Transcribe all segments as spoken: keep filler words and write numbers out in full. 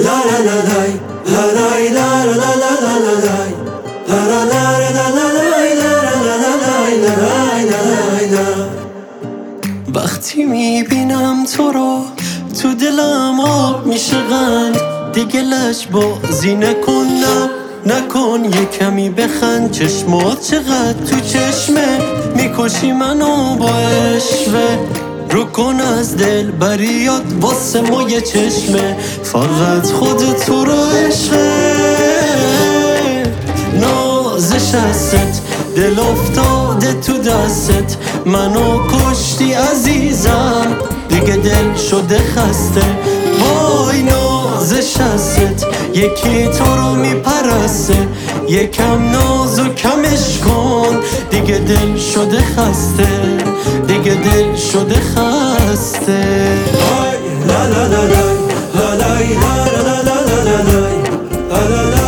La la la la la la la la la la la la La la la la la la. وقتی میبینم تو رو تو دلم آب میشه قند دیگه لش بازی نکن نه نکن یه کمی بخند چشمات چقدر تو چشمه میکشی منو با عشوه رو کن از دل بریاد واسه ما یه چشمه فقط خود تو رو عشقه نازش هست دل افتاده تو دستت منو کشتی عزیزم دیگه دل شده خسته وای نازش هست یکی تو رو میپرسته یکم ناز و کمش کن دیگه دل شده خسته دیگه دل شده خسته لا لا لا لا لا لا لا لا لا لا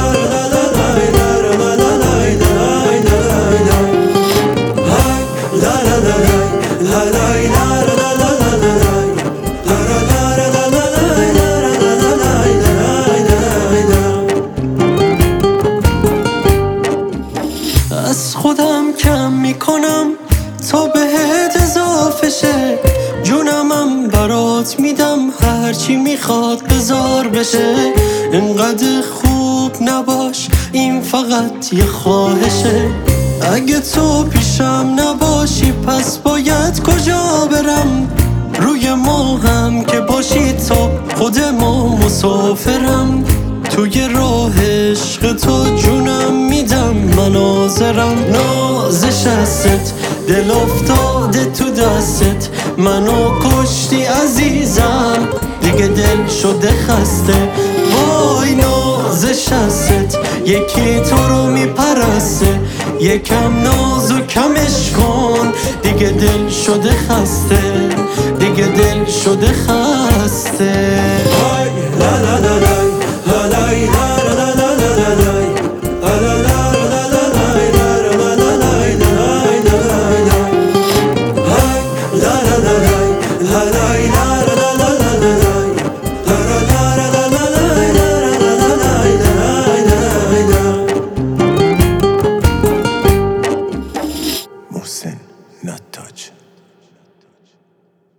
از خودم کم میکنم تا بهت اضافه شه جونمم برات میدم هرچی میخواد بذار بشه انقدر خوب نباش این فقط یه خواهشه اگه تو پیشم نباشی پس باید کجا برم روی ما هم که باشی تا خود ما مسافرم توی راه عشق تو جونم میدم من حاضرم نازش هست دل افتاده تو دستت منو کشتی عزیزم دیگه دل شده خسته وای نازش هست یکی تو رو میپرسته یکم ناز و کمش کن دیگه دل شده خسته دیگه دل شده خسته لا لا لا لا